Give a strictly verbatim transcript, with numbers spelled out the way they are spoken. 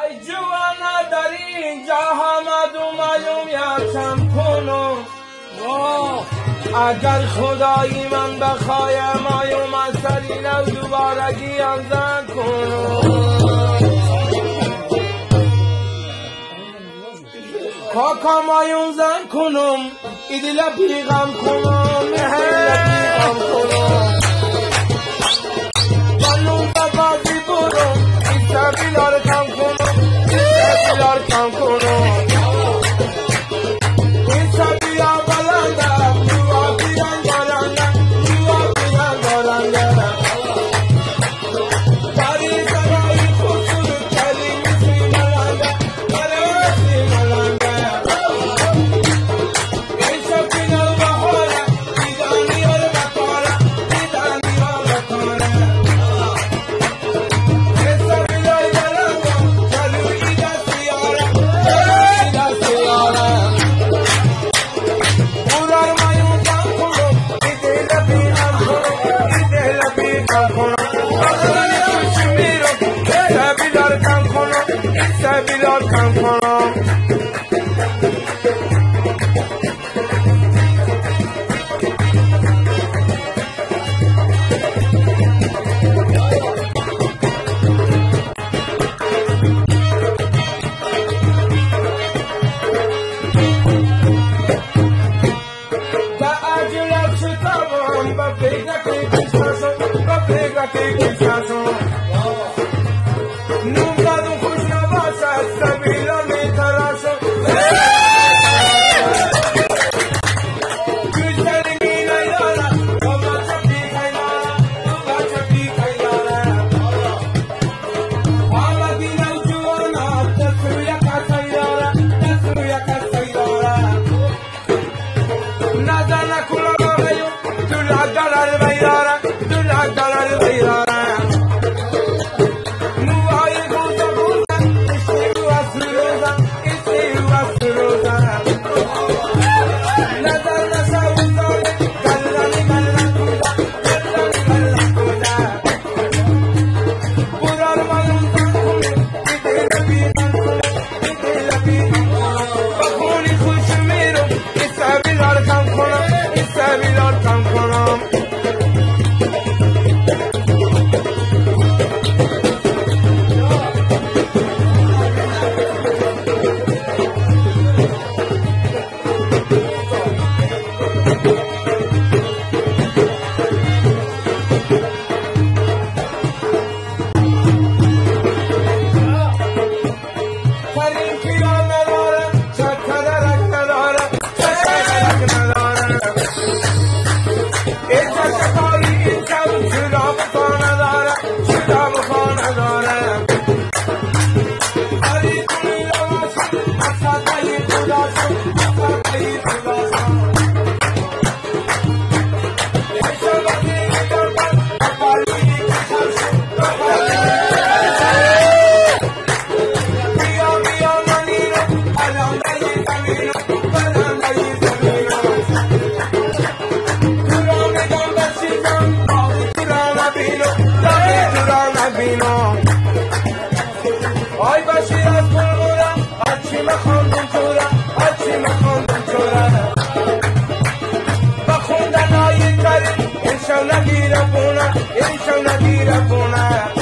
ای جوانا در اینجا همه دو معلوم یکم کنم اگر خدایی من بخوای مایوم از سری رو دوباره گیم زن کنم کاکا مایوم زن کنم ایدیل پیغم کنم پیغم کنم منون بازی برم ایسا بیلار کم کنم ایسا بیلار کم کنم ایسا بیا بلندم نوا بیرن دارندم نوا بیرن دارندم داری سرای خسور کلی میسی ملندم ملندی ملندم ایسا بیلار بخوره دیدانی ها رو بکاره دیدانی ها رو بکاره ایسا بیلار بلندم جلوی دستی آره جلوی دستی آره برار مایون زن کنم ایدیل بیغم کنم ایدیل بیغم کنم بخوانی خوش میرم ایسا بیلار کم کنم ایسا بیلار کم کنم با عجلت شتابم با فکرکی کشتاشم با فکرکی کشتاشم نوم زدم خوش نباشد سبیلا میتراشم گوشتری می نیارم با بچه پیکای دارم با بچه پیکای دارم حالا دینم جوانا دست روی کسایی دارم دست روی کسایی دارم نظر نکنم آقایون دو لک دلار بیدارم دو لک دلار بیدارم موهای گوزه گوزم اشتی و سروزم اشتی و سروزم نظر نشه و زاره گلنی گلن کودم گلنی گلن کودم برار مایون زن کنه ایدیل بیغم کنه ایدیل بیغم کنه بخونی خوش میرم ایسا بیلار کم کنم ایسا بیلار کم کنم کریم کیا ندارم چکدرک ندارم چکدرک ندارم اینجا شکاری اینجا شدا بخوا ندارم شدا بخوا ندارم هری کنی رواشم اصدایی خداشم اصدایی خداشم ایشا بزیری دارم اقالی کشاشم اقالی بیا بیا منینو بلندی زمینو بلندی زمینو تورا میگم بشیدم آقی تورا نبینو داغی تورا نبینو آی بشیر از بلغورم هرچی مخواندم چورم هرچی مخواندم چورم بخوندن آیی کریم اینشو نگیره بونه اینشو نگیره بونه